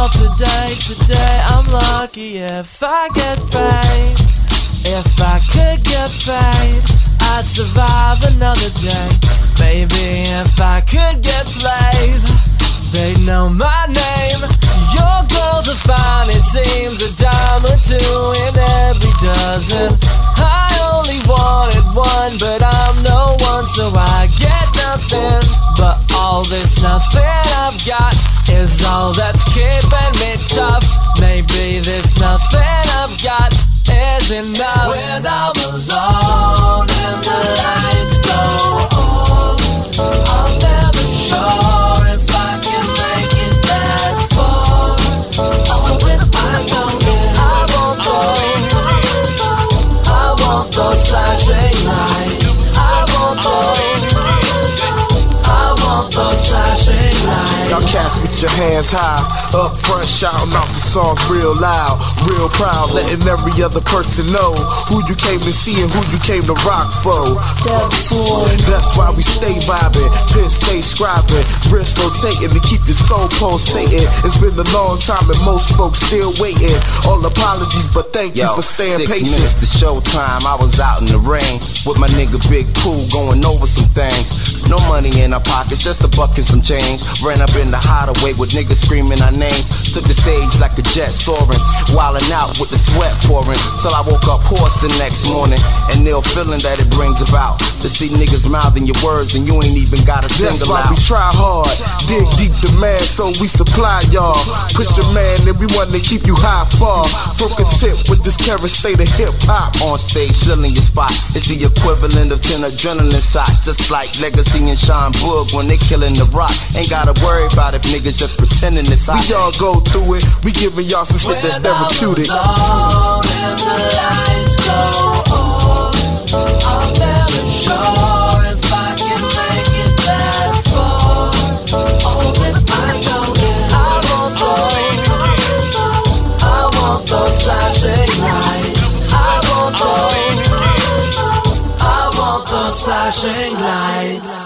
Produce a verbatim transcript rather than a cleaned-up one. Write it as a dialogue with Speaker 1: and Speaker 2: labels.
Speaker 1: all today. Today I'm lucky if I get paid. If I could get paid, I'd survive another day. Baby, if I could get played, they know my name. Your girls are fine, it seems a dime or two in every dozen. I only wanted one, but I'm no one, so I get nothing. But all this nothing I've got is all that's keeping me tough. Maybe this nothing I've got is enough. When I'm alone and the lights go off, I'm never sure if I can make it that far. Oh, when I know it, I want those, I want those flashing lights. I want those, I want those flashing lights.
Speaker 2: Y'all cats with your hands high, up front shouting out the songs real loud, real proud, letting every other person know who you came to see and who you came to rock for. That's why we stay vibing, pen stay scribing, wrist rotating to keep your soul pulsating. It's been a long time and most folks still waiting. All apologies, but thank
Speaker 3: Yo,
Speaker 2: you for staying
Speaker 3: six
Speaker 2: patient.
Speaker 3: minutes to showtime, I was out in the rain with my nigga Big Pooh going over some things. No money in our pockets, just a buck and some change. Ran up in the hideaway with niggas screaming our names. Took the stage like a jet soaring, wildin' out with the sweat pouring, till I woke up hoarse the next morning. And ill feeling that it brings about, to see niggas mouthing your words and you ain't even got a single
Speaker 2: That's why
Speaker 3: out.
Speaker 2: we try hard, dig deep demand, so we supply y'all. Push a man and we want to keep you high far. From a tip with this current state of hip hop.
Speaker 3: On stage, filling your spot, it's the equivalent of ten adrenaline shots. Just like Legacy and Sean Boog when they killing the rock. Ain't gotta worry about if niggas just pretending it's hot.
Speaker 2: We all go through it, we giving y'all some shit that's therapeutic.
Speaker 1: When I'm alone and the lights go off, I'm never sure if I can make it that far. Oh, when I know it, I want those, I want those flashing lights. I want those, I want those flashing lights.